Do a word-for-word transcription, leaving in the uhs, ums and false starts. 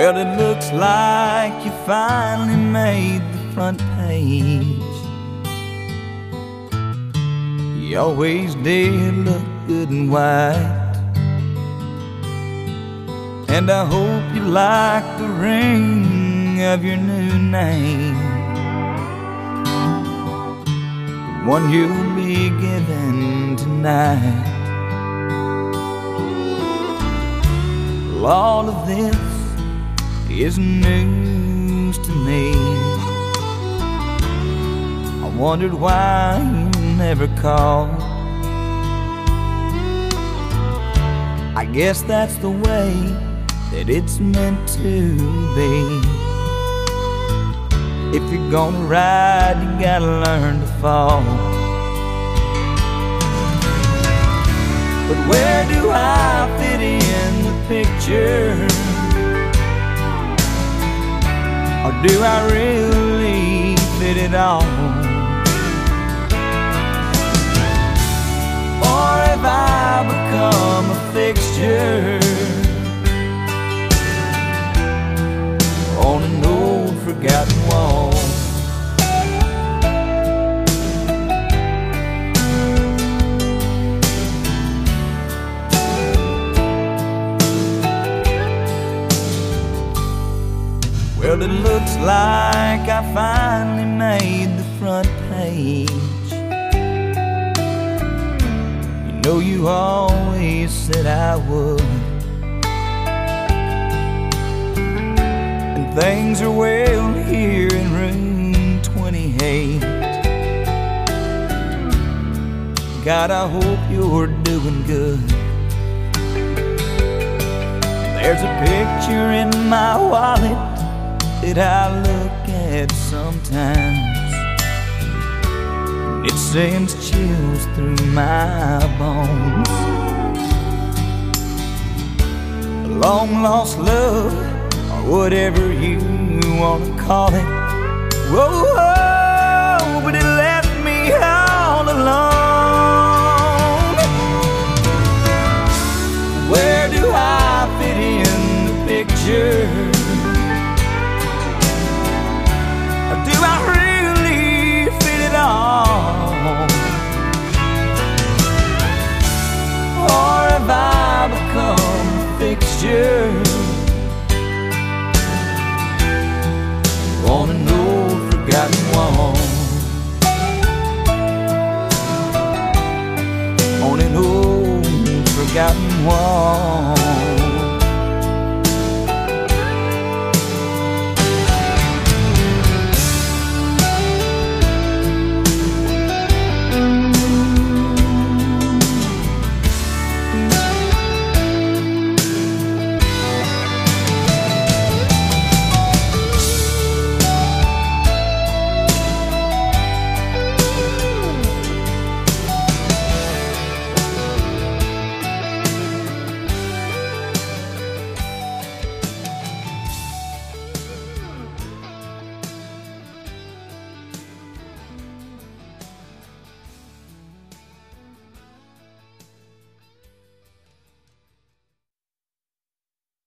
Well, it looks like you finally made the front page. You always did look good and white, and I hope you like the ring of your new name, the one you'll be given tonight. Well, all of this is news to me. I wondered why you never called. I guess that's the way that it's meant to be. If you're gonna ride, you gotta learn to fall. But where do I fit in the picture? Or do I really fit it all? Or have I become a fixture on an old forgotten wall? Well, it looks like I finally made the front page. You know you always said I would, and things are well here in room twenty-eight. God, I hope you're doing good. There's a picture in my wallet that I look at sometimes. It sends chills through my bones. A long lost love, or whatever you wanna call it. Whoa, whoa.